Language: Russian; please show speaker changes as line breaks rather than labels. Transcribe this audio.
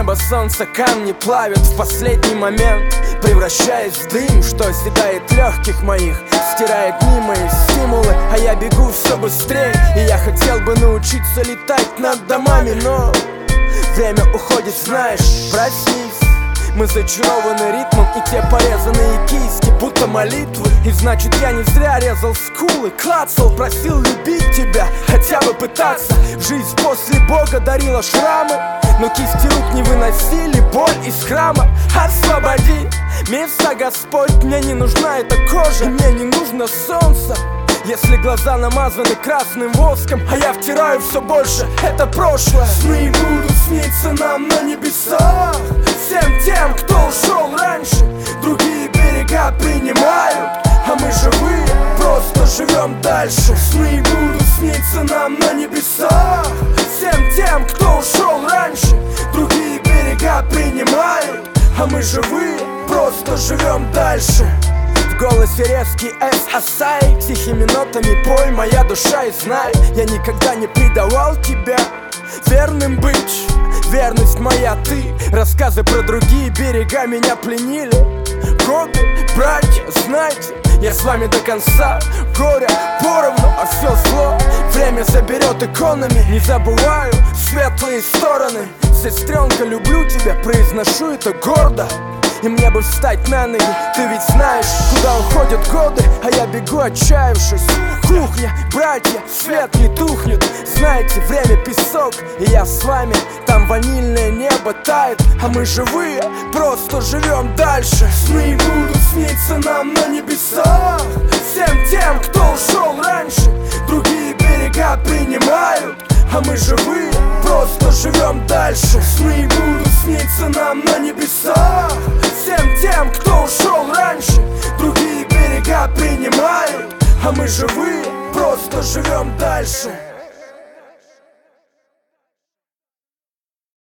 небо солнце камни плавит в последний момент, превращаясь в дым, что оседает легких моих, стирает дни мои стимулы, а я бегу все быстрее. И я хотел бы научиться летать над домами, но время уходит, знаешь, проснись. Мы зачарованы ритмом и те порезанные кисти, будто молитвы. И значит я не зря резал скулы, клацал, просил любить тебя, хотя бы пытаться. Жизнь после Бога дарила шрамы, но кисти рук не выносили боль из храма. Освободи место, Господь, мне не нужна эта кожа, мне не нужно солнце. Если глаза намазаны красным воском, а я втираю все больше, это прошлое. Сны будут сниться нам на небесах, всем тем, кто ушел раньше. Другие берега принимают, а мы живые, просто живем дальше. Сны будут сниться нам на небесах, всем тем, кто ушел раньше. Другие берега принимают, а мы живые, просто живем дальше. В голосе резкий S-Асай, тихими нотами пой моя душа, и знай, я никогда не предавал тебя. Верным быть, верность моя ты. Рассказы про другие берега меня пленили. Годы, братья, знайте, я с вами до конца. Горе поровну, а все зло время заберет иконами. Не забываю светлые стороны. Сестренка, люблю тебя, произношу это гордо. И мне бы встать на ноги, ты ведь знаешь, куда уходят годы, а я бегу отчаявшись. Кухня, братья, свет не тухнет. Знаете, время песок, и я с вами. Там ванильное небо тает, а мы живые, просто живем дальше. Сны будут сниться нам на небесах, всем тем, кто ушел раньше. Другие берега принимают, а мы живые, просто живем дальше. Сны будут сниться нам на небесах, всем тем, кто ушел раньше. Другие берега принимают, а мы живые, просто живем дальше.